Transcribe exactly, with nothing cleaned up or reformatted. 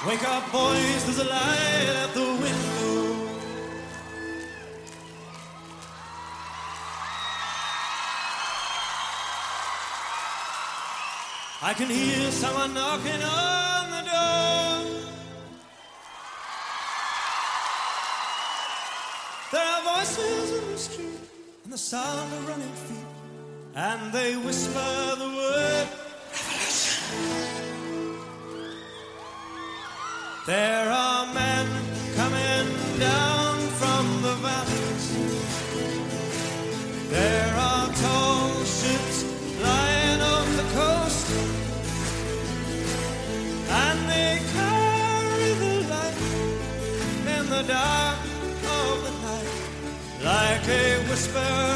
Wake up, boys, there's a light at the window. I can hear someone knocking on the door. There are voices in the street and the sound of running feet, and they whisper the word revolution. There are men coming down from the valleys. There are tall ships lying on the coast, and they carry the light in the dark of the night like a whisper